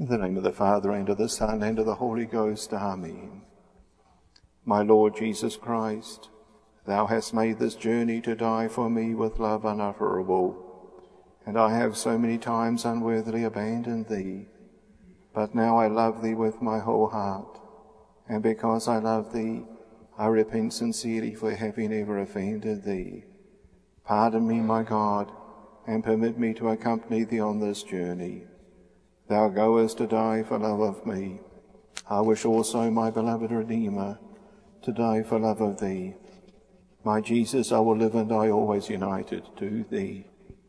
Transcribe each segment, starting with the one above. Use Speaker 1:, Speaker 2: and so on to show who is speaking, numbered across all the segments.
Speaker 1: In the name of the Father, and of the Son, and of the Holy Ghost. Amen. My Lord Jesus Christ, thou hast made this journey to die for me with love unutterable, and I have so many times unworthily abandoned thee. But now I love thee with my whole heart, and because I love thee, I repent sincerely for having ever offended thee. Pardon me, my God, and permit me to accompany thee on this journey. Thou goest to die for love of me. I wish also, my beloved Redeemer, to die for love of thee. My Jesus, I will live and die always united to thee.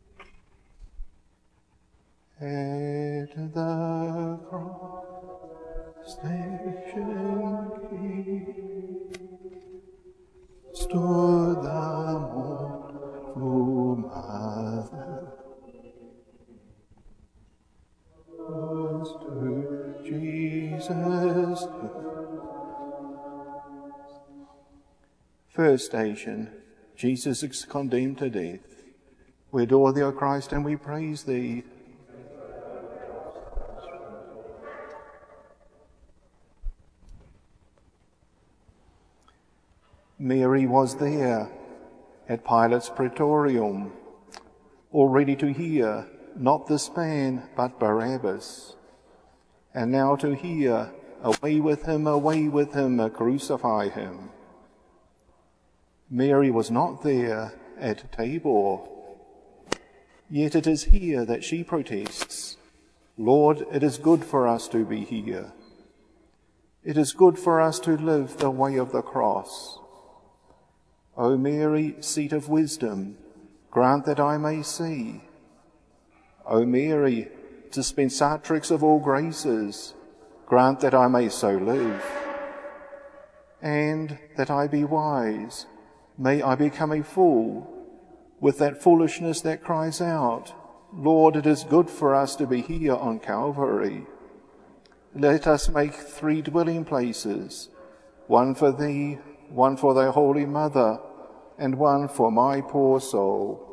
Speaker 1: At the cross station gate stood the mournful mother, to Jesus. First station, Jesus is condemned to death. We adore thee, O Christ, and we praise thee. Mary was there at Pilate's praetorium, all ready to hear not this man, but Barabbas. And now to hear, away with him, crucify him. Mary was not there at Tabor. Yet it is here that she protests, Lord, it is good for us to be here. It is good for us to live the way of the cross. O Mary, seat of wisdom, grant that I may see. O Mary, dispensatrix of all graces, grant that I may so live. And that I be wise, may I become a fool, with that foolishness that cries out, Lord, it is good for us to be here on Calvary. Let us make 3 dwelling places, one for thee, one for thy Holy Mother, and one for my poor soul.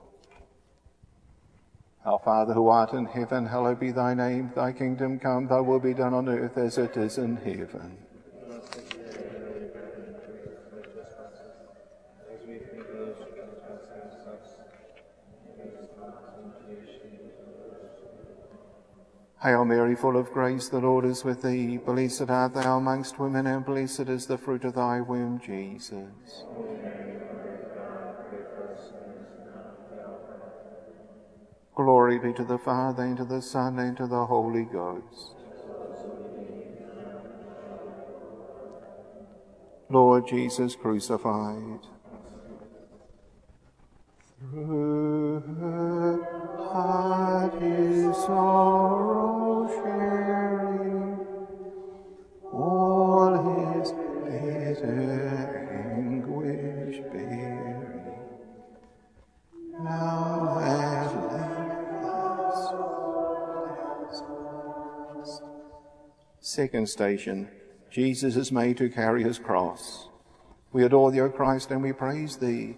Speaker 1: Our Father who art in heaven, hallowed be thy name. Thy kingdom come, thy will be done on earth as it is in heaven. Hail Mary, full of grace, the Lord is with thee. Blessed art thou amongst women, and blessed is the fruit of thy womb, Jesus. Glory be to the Father, and to the Son, and to the Holy Ghost. Lord Jesus crucified, through her heart his sorrow sharing, all his bitter anguish bearing, now at last. Second station, Jesus is made to carry his cross. We adore thee, O Christ, and we praise thee.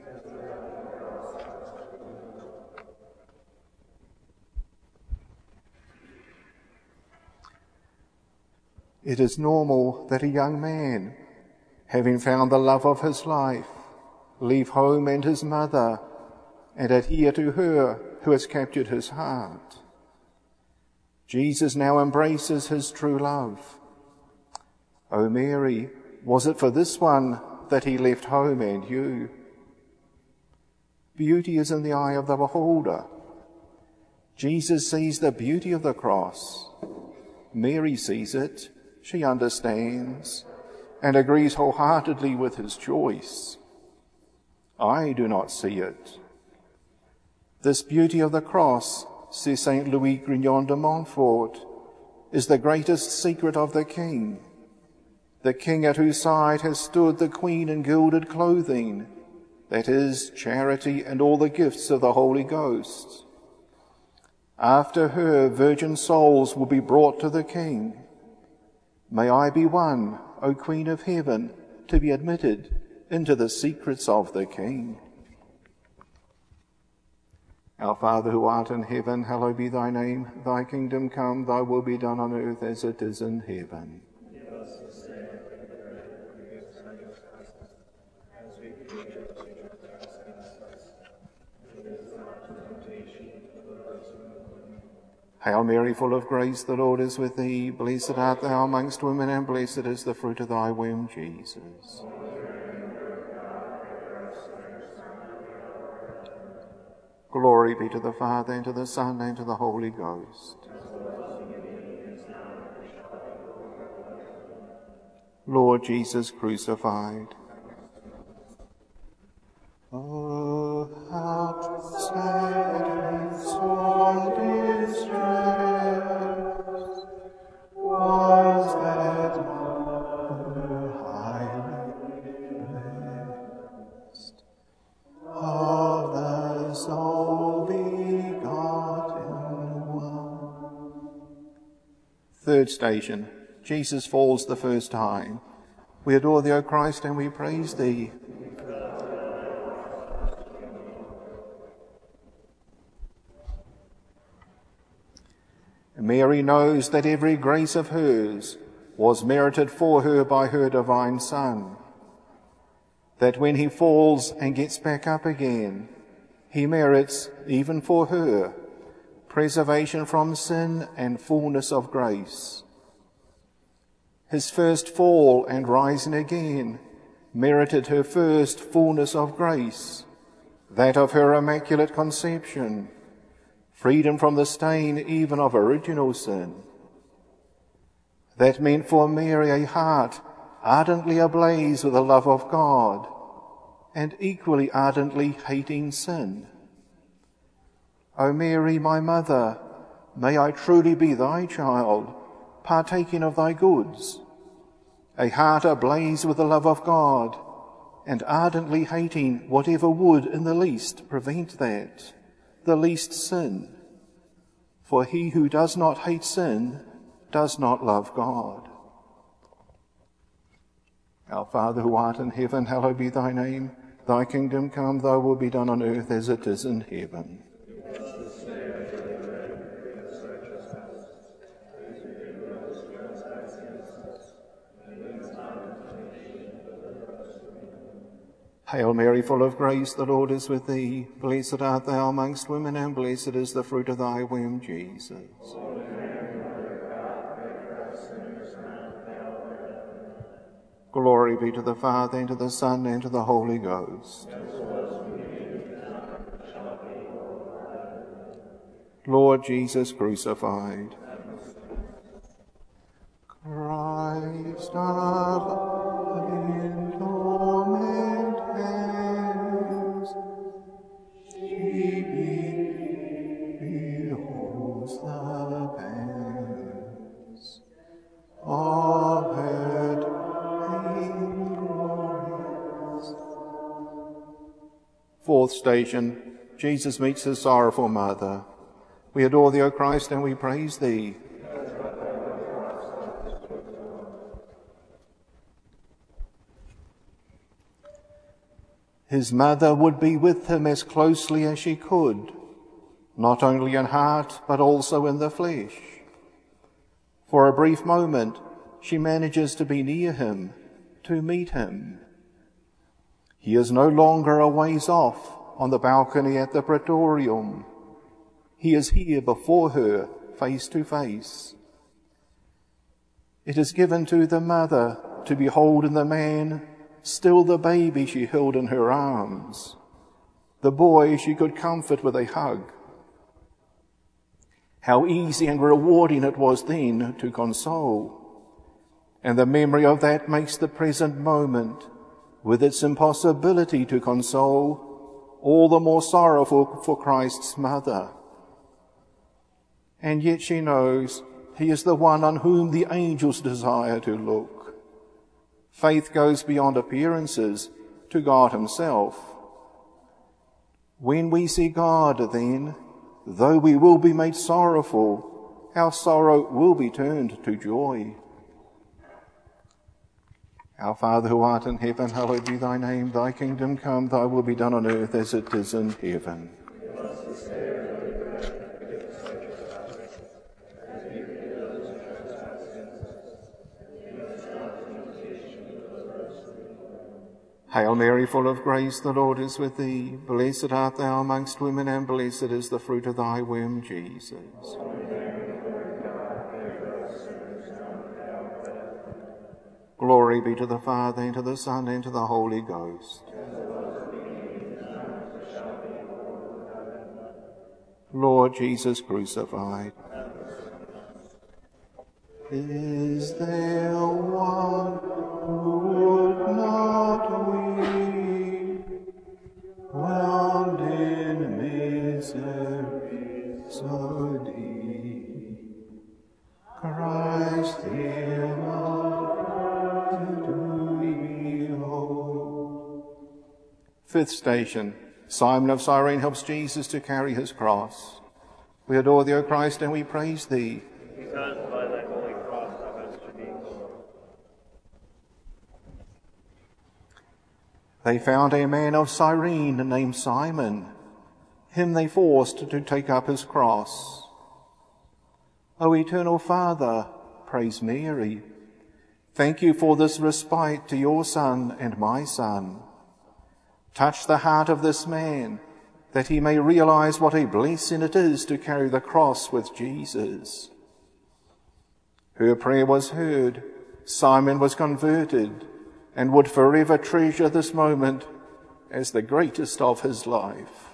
Speaker 1: It is normal that a young man, having found the love of his life, leave home and his mother and adhere to her who has captured his heart. Jesus now embraces his true love. O Mary, was it for this one that he left home and you? Beauty is in the eye of the beholder. Jesus sees the beauty of the cross. Mary sees it, she understands, and agrees wholeheartedly with his choice. I do not see it. This beauty of the cross, says St. Louis Grignon de Montfort, is the greatest secret of the King at whose side has stood the Queen in gilded clothing, that is, charity and all the gifts of the Holy Ghost. After her, virgin souls will be brought to the King. May I be one, O Queen of Heaven, to be admitted into the secrets of the King. Our Father who art in heaven, hallowed be thy name. Thy kingdom come, thy will be done on earth as it is in heaven.
Speaker 2: Give us this day our daily bread, and forgive us our trespasses, as we forgive those who trespass against us. And lead us not into temptation, but deliver us from evil.
Speaker 1: Hail Mary, full of grace, the Lord is with thee. Blessed art thou amongst women, and blessed is the fruit of thy womb, Jesus. Glory be to the Father, and to the Son, and to the Holy Ghost. Lord Jesus crucified. Oh, how sad and sore distress was that mother highly blessed, of the sole begotten one. Third station, Jesus falls the first time. We adore thee, O Christ, and we praise thee. Mary knows that every grace of hers was merited for her by her divine Son, that when he falls and gets back up again, he merits, even for her, preservation from sin and fullness of grace. His first fall and rising again merited her first fullness of grace, that of her immaculate conception, freedom from the stain even of original sin. That meant for Mary a heart ardently ablaze with the love of God and equally ardently hating sin. O Mary, my mother, may I truly be thy child, partaking of thy goods, a heart ablaze with the love of God and ardently hating whatever would in the least prevent that, the least sin. For he who does not hate sin does not love God. Our Father who art in heaven, hallowed be thy name. Thy kingdom come, thy will be done on earth as it is in heaven. Hail Mary, full of grace, the Lord is with thee. Blessed art thou amongst women, and blessed is the fruit of thy womb, Jesus. Glory be to the Father, and to the Son, and to the Holy Ghost. Lord Jesus crucified. Christ our Lord in torment hangs, she beholds the pangs of her dying glorious. Fourth station, Jesus meets his sorrowful mother. We adore thee, O Christ, and we praise thee. His mother would be with him as closely as she could, not only in heart, but also in the flesh. For a brief moment, she manages to be near him, to meet him. He is no longer a ways off on the balcony at the Praetorium. He is here before her, face to face. It is given to the mother to behold in the man still the baby she held in her arms, the boy she could comfort with a hug. How easy and rewarding it was then to console. And the memory of that makes the present moment, with its impossibility to console, all the more sorrowful for Christ's mother. And yet she knows he is the one on whom the angels desire to look. Faith goes beyond appearances to God himself. When we see God, then, though we will be made sorrowful, our sorrow will be turned to joy. Our Father who art in heaven, hallowed be thy name. Thy kingdom come, thy will be done on earth as it is in heaven.
Speaker 2: Give us this day
Speaker 1: Hail Mary, full of grace, the Lord is with thee. Blessed art thou amongst women, and blessed is the fruit of thy womb, Jesus. Glory be to the Father, and to the Son, and to the Holy Ghost. Lord Jesus crucified. Is there one who would not weep, whelmed in misery so deep? Christ, hear us, do we behold. Fifth station. Simon of Cyrene helps Jesus to carry his cross. We adore thee, O Christ, and we praise thee,
Speaker 2: because by thy holy cross thou hast redeemed the world.
Speaker 1: They found a man of Cyrene named Simon. Him they forced to take up his cross. O eternal Father, praise Mary. Thank you for this respite to your Son and my Son. Touch the heart of this man, that he may realize what a blessing it is to carry the cross with Jesus. Her prayer was heard, Simon was converted, and would forever treasure this moment as the greatest of his life.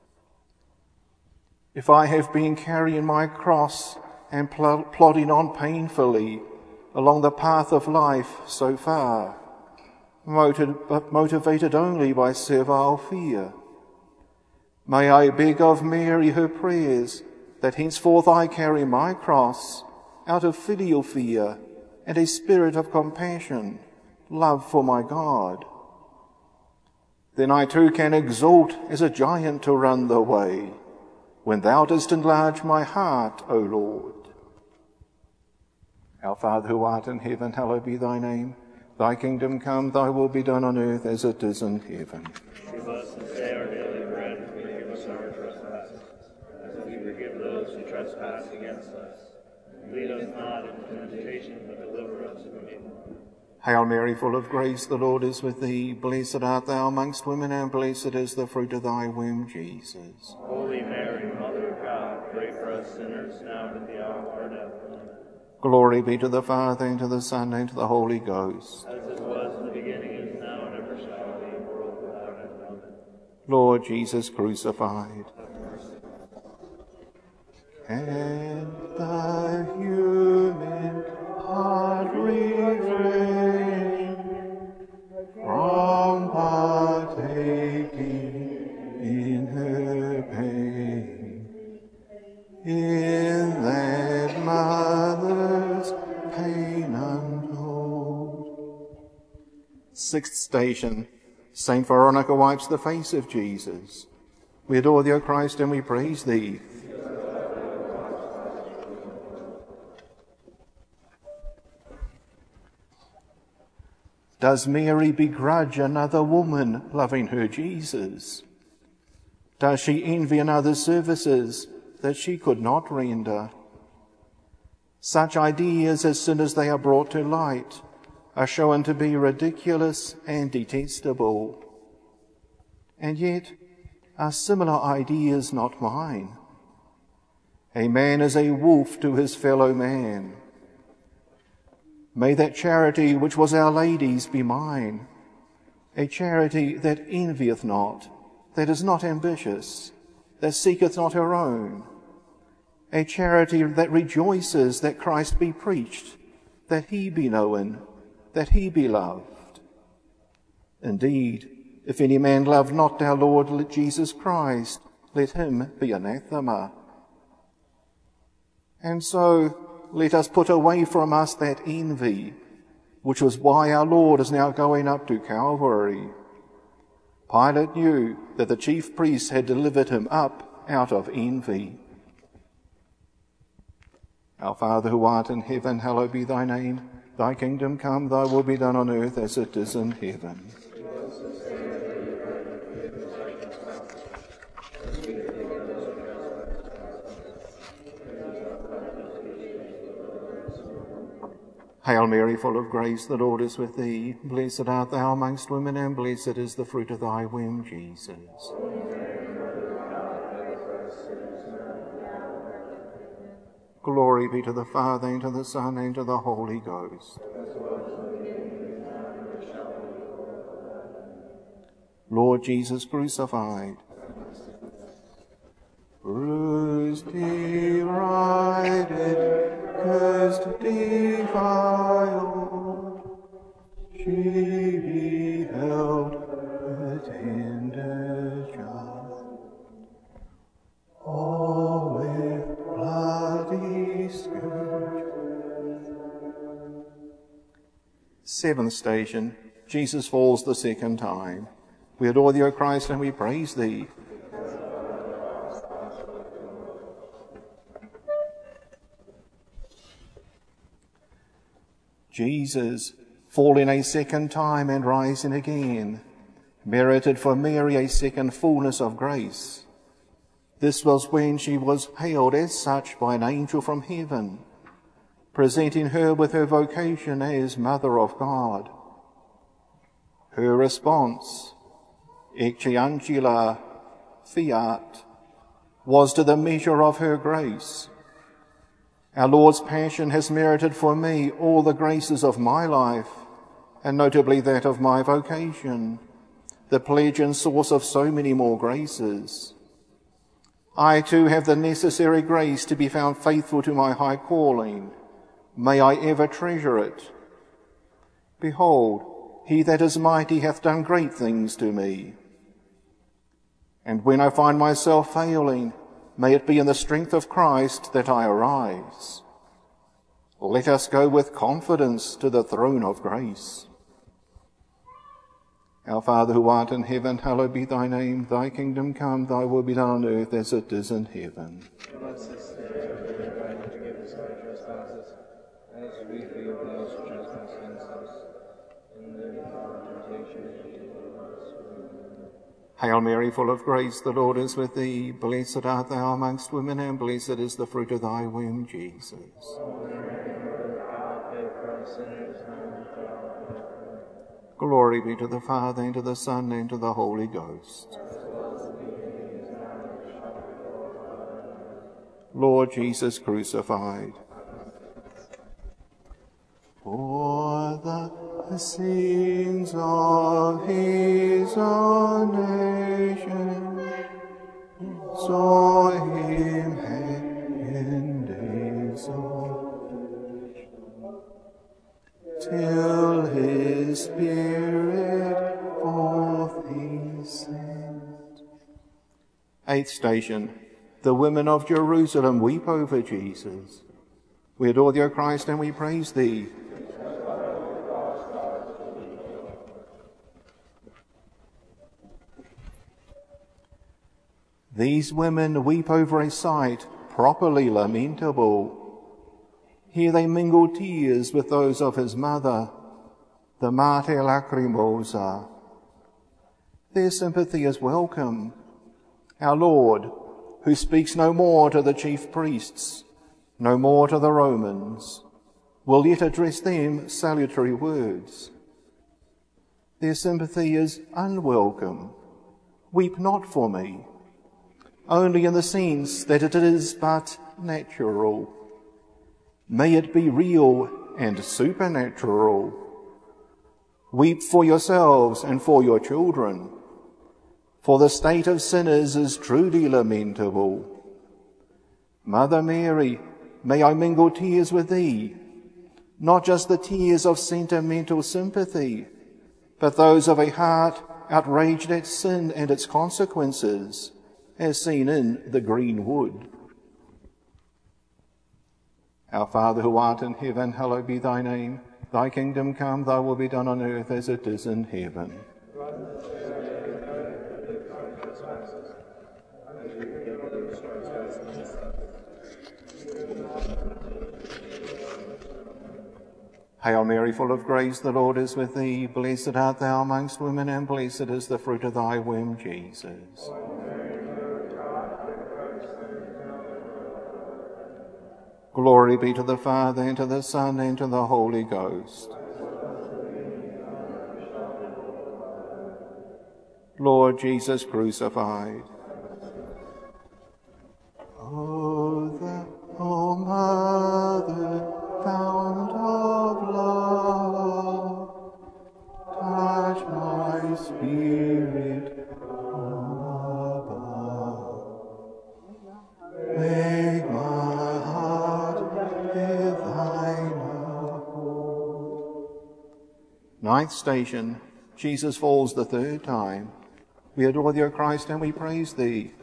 Speaker 1: If I have been carrying my cross and plodding on painfully along the path of life so far, motivated only by servile fear, may I beg of Mary her prayers that henceforth I carry my cross out of filial fear and a spirit of compassion, love for my God. Then I too can exalt as a giant to run the way, when thou dost enlarge my heart, O Lord. Our Father who art in heaven, hallowed be thy name. Thy kingdom come, thy will be done on earth as it is in heaven.
Speaker 2: Give us this day our daily bread, and forgive us our trespasses, as we forgive those who trespass against us. Lead us not into temptation, but deliver us from evil.
Speaker 1: Hail Mary, full of grace, the Lord is with thee. Blessed art thou amongst women, and blessed is the fruit of thy womb, Jesus.
Speaker 2: Holy Mary, Mother of God, pray for us sinners, now and at the hour of our death. Amen.
Speaker 1: Glory be to the Father, and to the Son, and to the Holy Ghost.
Speaker 2: As it was in the beginning, is now, and ever shall be, world without end. Amen.
Speaker 1: Lord Jesus crucified. And the human heart refrain from partaking in her pain, in that mother's pain untold. Sixth station. Saint Veronica wipes the face of Jesus. We adore thee, O Christ, and we praise thee. Does Mary begrudge another woman loving her Jesus? Does she envy another's services that she could not render? Such ideas, as soon as they are brought to light, are shown to be ridiculous and detestable. And yet, are similar ideas not mine? A man is a wolf to his fellow man. May that charity which was Our Lady's be mine, a charity that envieth not, that is not ambitious, that seeketh not her own, a charity that rejoices that Christ be preached, that he be known, that he be loved. Indeed, if any man love not our Lord Jesus Christ, let him be anathema. And so, let us put away from us that envy, which was why our Lord is now going up to Calvary. Pilate knew that the chief priests had delivered him up out of envy. Our Father who art in heaven, hallowed be thy name. Thy kingdom come, thy will be done on earth as it is in heaven. Hail Mary, full of grace, the Lord is with thee. Blessed art thou amongst women, and blessed is the fruit of thy womb, Jesus. Glory be to the Father, and to the Son, and to the Holy Ghost. Lord Jesus crucified, bruised, derided, cursed, defiled, she beheld the tender child, all with bloody scourge. Seventh station, Jesus falls the second time. We adore thee, O Christ, and we praise thee. Jesus, falling a second time and rising again, merited for Mary a second fullness of grace. This was when she was hailed as such by an angel from heaven, presenting her with her vocation as Mother of God. Her response, Ecce Ancilla Fiat, was to the measure of her grace. Our Lord's passion has merited for me all the graces of my life, and notably that of my vocation, the pledge and source of so many more graces. I too have the necessary grace to be found faithful to my high calling. May I ever treasure it. Behold, he that is mighty hath done great things to me. And when I find myself failing, may it be in the strength of Christ that I arise. Let us go with confidence to the throne of grace. Our Father who art in heaven, hallowed be thy name. Thy kingdom come, thy will be done on earth as it is in heaven.
Speaker 2: Give us this day our daily bread, and forgive us our trespasses, as we forgive those who trespass against us. And lead us not into temptation, but deliver us from evil.
Speaker 1: Hail Mary, full of grace, the Lord is with thee. Blessed art thou amongst women, and blessed is the fruit of thy womb, Jesus. Glory be to the Father, and to the Son, and to the Holy Ghost. Lord Jesus crucified, for the sins of his own nation, saw him in days of till his spirit forth he sent. Eighth station, the women of Jerusalem weep over Jesus. We adore thee, O Christ, and we praise thee. These women weep over a sight properly lamentable. Here they mingle tears with those of his mother, the Mater Lacrimosa. Their sympathy is welcome. Our Lord, who speaks no more to the chief priests, no more to the Romans, will yet address them salutary words. Their sympathy is unwelcome. Weep not for me, only in the sense that it is but natural. May it be real and supernatural. Weep for yourselves and for your children, for the state of sinners is truly lamentable. Mother Mary, may I mingle tears with thee, not just the tears of sentimental sympathy, but those of a heart outraged at sin and its consequences, as seen in the green wood. Our Father who art in heaven, hallowed be thy name. Thy kingdom come, thy will be done on earth as it is in heaven. Hail Mary, full of grace, the Lord is with thee. Blessed art thou amongst women, and blessed is the fruit of thy womb, Jesus. Glory be to the Father, and to the Son, and to the Holy Ghost. Lord Jesus crucified. O Mother, fount of love, touch my spirit from above. Make my heart with thine accord. Ninth station, Jesus falls the third time. We adore thee, O Christ, and we praise thee.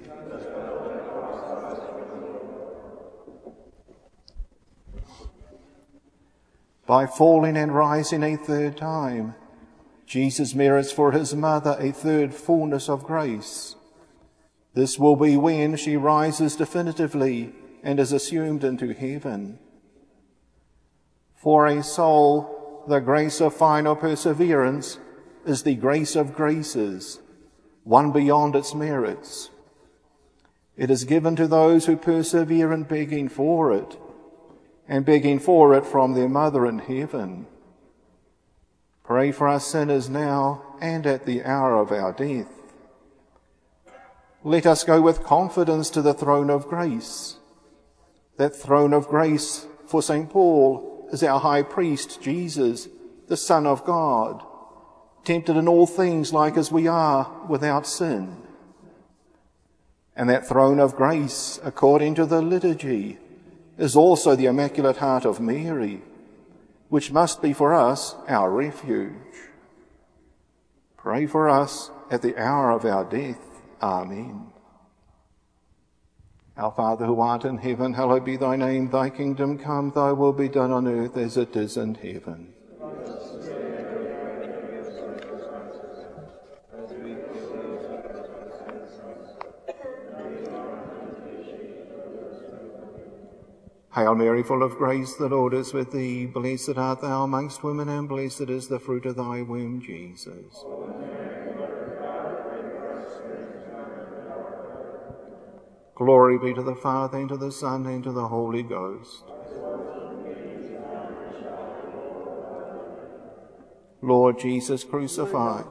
Speaker 1: By falling and rising a third time, Jesus merits for his mother a third fullness of grace. This will be when she rises definitively and is assumed into heaven. For a soul, the grace of final perseverance is the grace of graces, one beyond its merits. It is given to those who persevere in begging for it, and begging for it from their mother in heaven. Pray for us sinners now and at the hour of our death. Let us go with confidence to the throne of grace. That throne of grace for St. Paul is our high priest, Jesus, the Son of God, tempted in all things like as we are, without sin. And that throne of grace, according to the liturgy, is also the Immaculate Heart of Mary, which must be for us our refuge. Pray for us at the hour of our death. Amen. Our Father who art in heaven, hallowed be thy name. Thy kingdom come, thy will be done on earth as it is in heaven. Hail Mary, full of grace, the Lord is with thee. Blessed art thou amongst women, and blessed is the fruit of thy womb, Jesus. Glory be to the Father, and to the Son, and to the Holy Ghost. Lord Jesus crucified.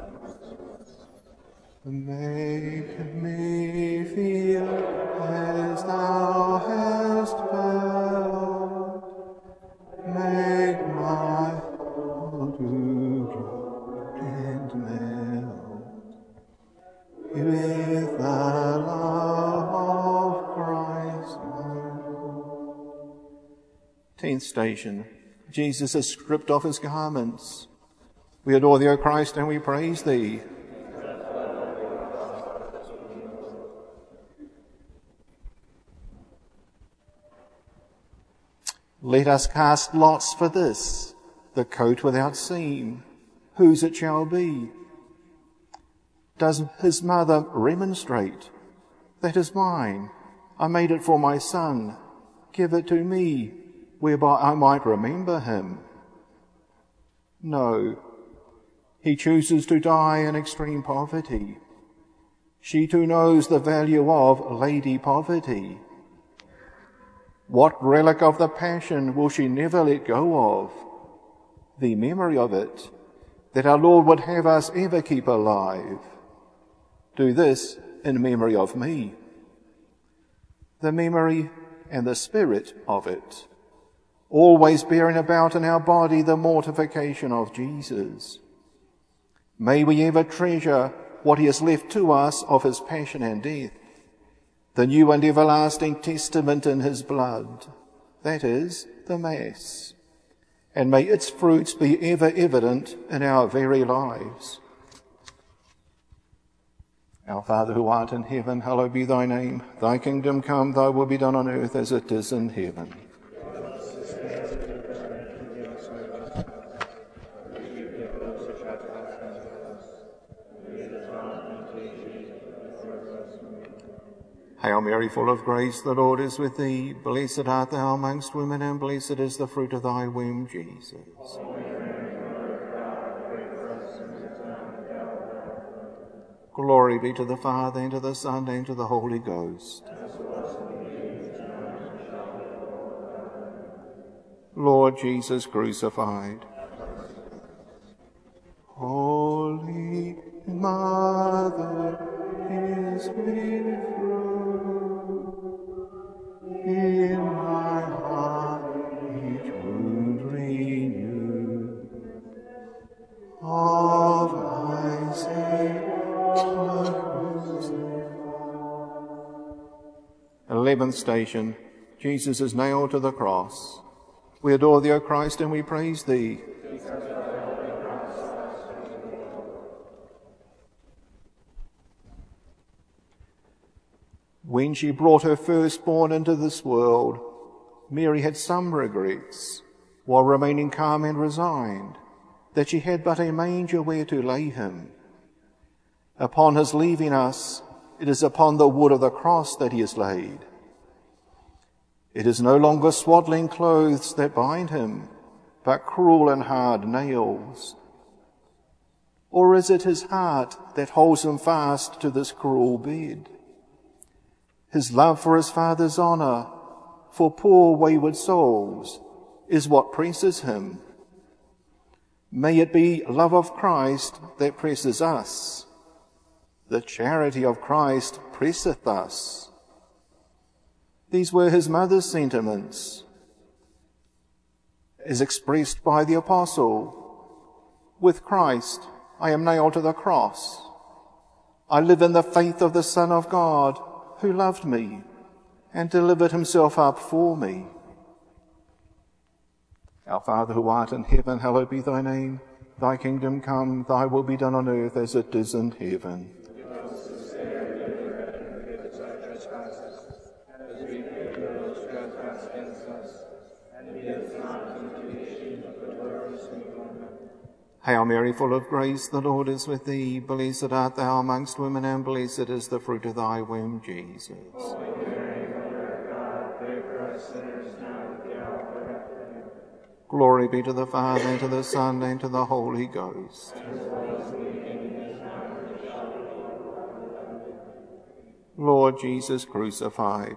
Speaker 1: Make me feel as thou hast felt. Make my heart to drop and melt with the love of Christ my Lord. 10th station. Jesus has stripped off his garments. We adore thee, O Christ, and we praise thee. Let us cast lots for this, the coat without seam, whose it shall be. Does his mother remonstrate? That is mine. I made it for my son. Give it to me, whereby I might remember him. No, he chooses to die in extreme poverty. She too knows the value of Lady Poverty. What relic of the Passion will she never let go of? The memory of it, that our Lord would have us ever keep alive. Do this in memory of me. The memory and the spirit of it, always bearing about in our body the mortification of Jesus. May we ever treasure what he has left to us of his passion and death, the new and everlasting testament in his blood, that is, the Mass, and may its fruits be ever evident in our very lives. Our Father who art in heaven, hallowed be thy name. Thy kingdom come, thy will be done on earth as it is in heaven. Hail Mary, full of grace, the Lord is with thee. Blessed art thou amongst women, and blessed is the fruit of thy womb, Jesus. Glory be to the Father, and to the Son, and to the Holy Ghost. Lord Jesus crucified. Holy Mother, is with in my heart each wound renew. Of Isaac, 11th station. Jesus is nailed to the cross. We adore thee, O Christ, and we praise thee. When she brought her firstborn into this world, Mary had some regrets, while remaining calm and resigned, that she had but a manger where to lay him. Upon his leaving us, it is upon the wood of the cross that he is laid. It is no longer swaddling clothes that bind him, but cruel and hard nails. Or is it his heart that holds him fast to this cruel bed? His love for his Father's honour, for poor wayward souls, is what presses him. May it be love of Christ that presses us. The charity of Christ presseth us. These were his mother's sentiments, as expressed by the apostle. With Christ I am nailed to the cross. I live in the faith of the Son of God, who loved me and delivered himself up for me. Our Father who art in heaven, hallowed be thy name. Thy kingdom come, thy will be done on earth as it is in heaven.
Speaker 2: Give us this day our daily bread, and forgive us our trespasses, as we forgive those who trespass against us. And lead us not into temptation, but deliver us from evil.
Speaker 1: Hail Mary, full of grace, the Lord is with thee. Blessed art thou amongst women, and blessed is the fruit of thy womb, Jesus.
Speaker 2: Holy Mary, Mother of God, pray for us sinners now and at the hour of our death. Amen.
Speaker 1: Glory be to the Father, and to the Son, and to the Holy Ghost. Lord Jesus crucified.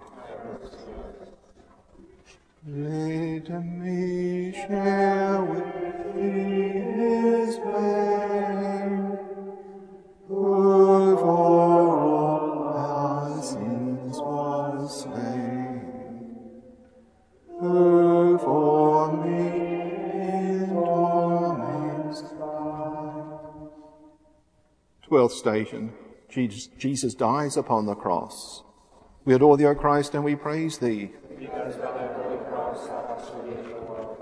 Speaker 1: Let me share with thee his pain, who for all our sins was slain, who for me in torments died. 12th station. Jesus dies upon the cross. We adore thee, O Christ, and we praise thee.
Speaker 2: Because by thy holy cross thou hast redeemed the world.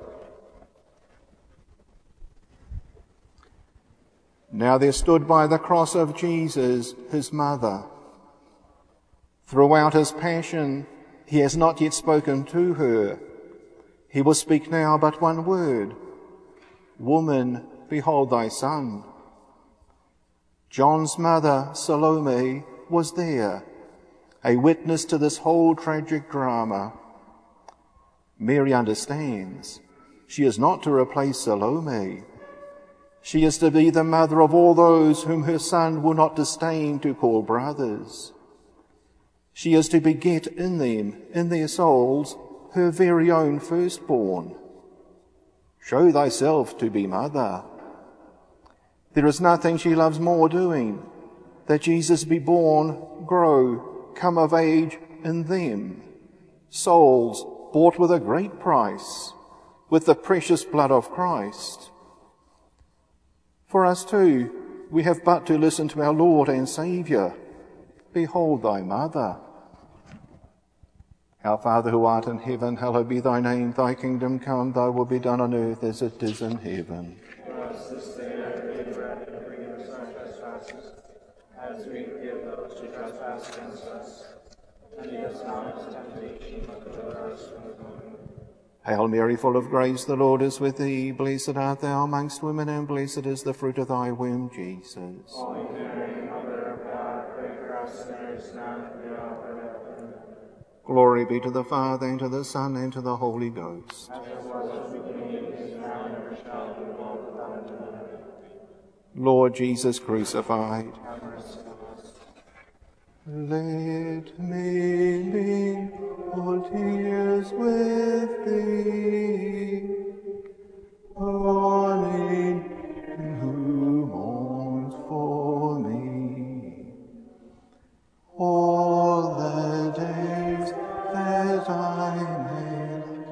Speaker 1: Now there stood by the cross of Jesus his mother. Throughout his passion, he has not yet spoken to her. He will speak now but one word. Woman, behold thy son. John's mother, Salome, was there, a witness to this whole tragic drama. Mary understands. She is not to replace Salome. She is to be the mother of all those whom her son will not disdain to call brothers. She is to beget in them, in their souls, her very own firstborn. Show thyself to be mother. There is nothing she loves more doing, that Jesus be born, grow, come of age in them, souls bought with a great price, with the precious blood of Christ. For us too, we have but to listen to our Lord and Saviour. Behold thy mother. Our Father who art in heaven, hallowed be thy name. Thy kingdom come, thy will be done on earth as it is in heaven.
Speaker 2: Give us this day our daily bread, and forgive us our trespasses, as we forgive those who trespass against us. And lead us not into temptation, but deliver us from evil.
Speaker 1: Hail Mary, full of grace, the Lord is with thee. Blessed art thou amongst women, and blessed is the fruit of thy womb, Jesus.
Speaker 2: Holy Mary, Mother of God, pray for us sinners now and at the hour of our death. Amen.
Speaker 1: Glory be to the Father, and to the Son, and to the Holy Ghost.
Speaker 2: As it was in the beginning, is now, and ever shall be, world without end. Amen.
Speaker 1: Lord Jesus crucified.
Speaker 2: Have mercy on us.
Speaker 1: Let me be all tears with thee, thy name.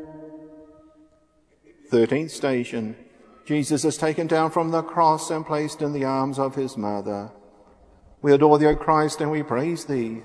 Speaker 1: 13th station. Jesus is taken down from the cross and placed in the arms of his mother. We adore thee, O Christ, and we praise thee.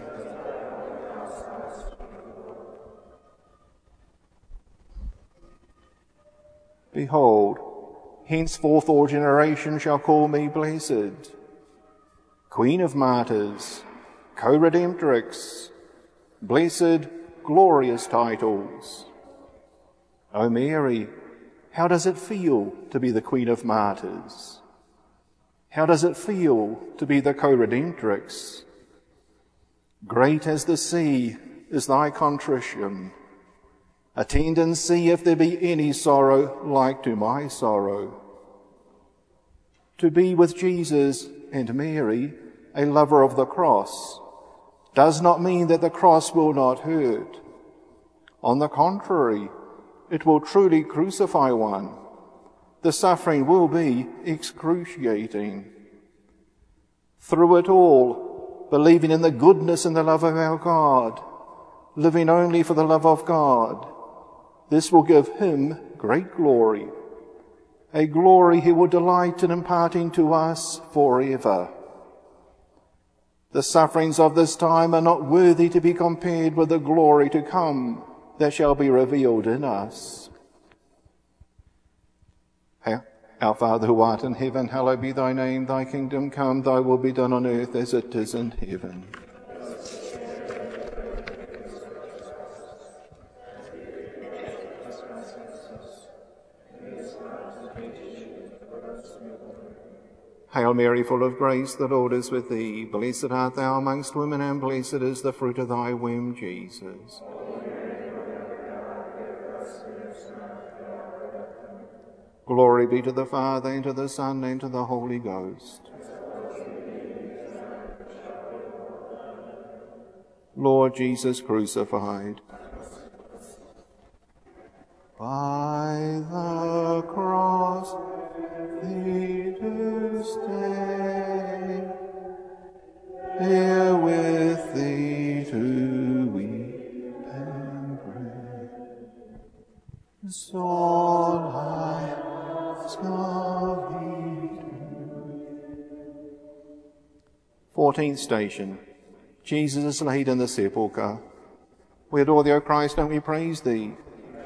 Speaker 1: Behold, henceforth all generations shall call me blessed. Queen of martyrs, co-redemptrix, blessed, glorious titles. O Mary, how does it feel to be the Queen of martyrs? How does it feel to be the co-redemptrix? Great as the sea is thy contrition. Attend and see if there be any sorrow like to my sorrow. To be with Jesus and Mary, a lover of the cross, does not mean that the cross will not hurt. On the contrary, it will truly crucify one. The suffering will be excruciating. Through it all, believing in the goodness and the love of our God, living only for the love of God, this will give him great glory, a glory he will delight in imparting to us forever. The sufferings of this time are not worthy to be compared with the glory to come that shall be revealed in us. Our Father who art in heaven, hallowed be thy name. Thy kingdom come, thy will be done on earth as it is in heaven. Hail Mary, full of grace, the Lord is with thee. Blessed art thou amongst women, and blessed is the fruit of thy womb, Jesus. Glory be to the Father, and to the Son, and to the Holy Ghost. Lord Jesus crucified. By the cross thee to stay, here with thee to weep and pray. So I ask of thee. 14th station. Jesus is laid in the sepulchre. We adore thee, O Christ, and we praise thee.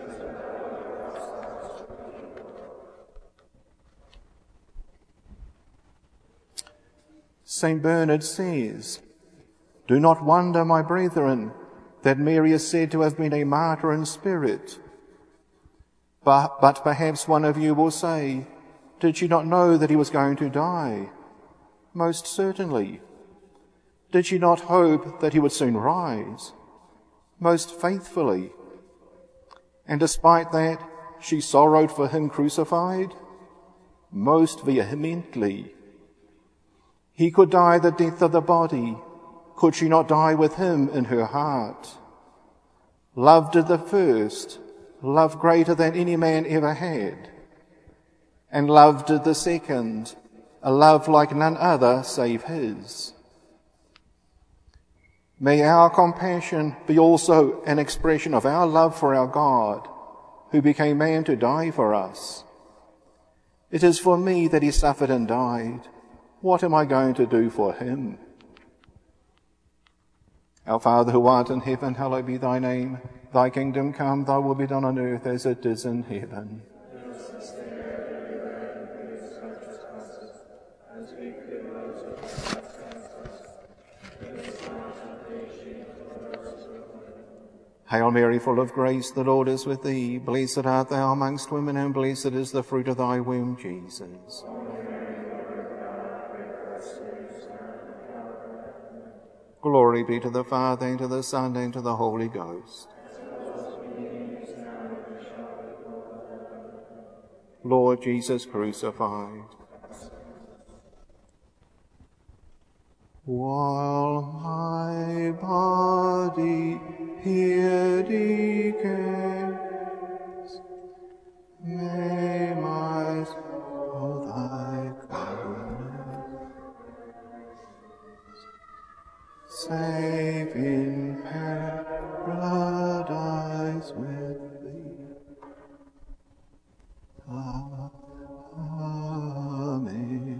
Speaker 1: St. Bernard says, "Do not wonder, my brethren, that Mary is said to have been a martyr in spirit. But perhaps one of you will say, did she not know that he was going to die? Most certainly. Did she not hope that he would soon rise? Most faithfully. And despite that, she sorrowed for him crucified? Most vehemently. He could die the death of the body. Could she not die with him in her heart? Love did the first, love greater than any man ever had. And love did the second, a love like none other save his. May our compassion be also an expression of our love for our God, who became man to die for us. It is for me that he suffered and died. What am I going to do for him? Our Father who art in heaven, hallowed be thy name. Thy kingdom come, thy will be done on earth as it is in heaven. Hail Mary, full of grace, the Lord is with thee. Blessed art thou amongst women, and blessed is the fruit of thy womb, Jesus. Glory be to the Father, and to the Son, and to the Holy Ghost. Lord Jesus crucified. While my body here decays, may my soul thy goodness save in perilous paradise with thee. Amen.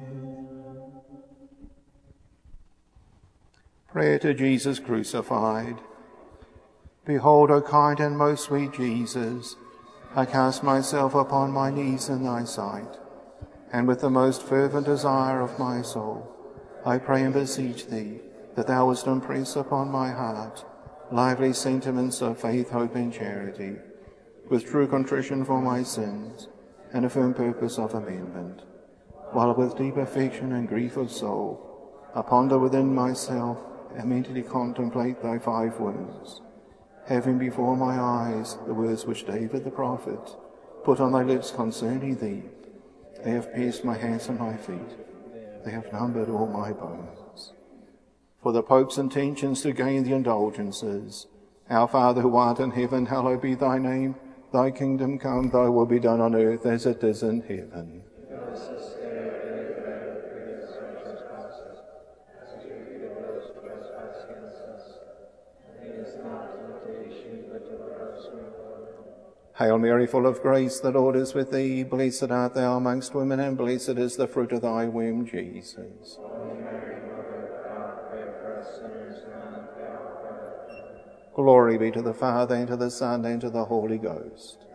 Speaker 1: Prayer to Jesus crucified. Behold, O kind and most sweet Jesus, I cast myself upon my knees in thy sight, and with the most fervent desire of my soul, I pray and beseech thee that thou wouldst impress upon my heart lively sentiments of faith, hope, and charity, with true contrition for my sins and a firm purpose of amendment, while with deep affection and grief of soul I ponder within myself and mentally contemplate thy 5 wounds, having before my eyes the words which David the prophet put on thy lips concerning thee. They have pierced my hands and my feet. They have numbered all my bones. For the Pope's intentions to gain the indulgences, Our Father who art in heaven, hallowed be thy name. Thy kingdom come, thy will be done on earth as it is in heaven. Hail Mary, full of grace, the Lord is with thee. Blessed art thou amongst women, and blessed is the fruit of thy womb, Jesus. Glory be to the Father, and to the Son, and to the Holy Ghost.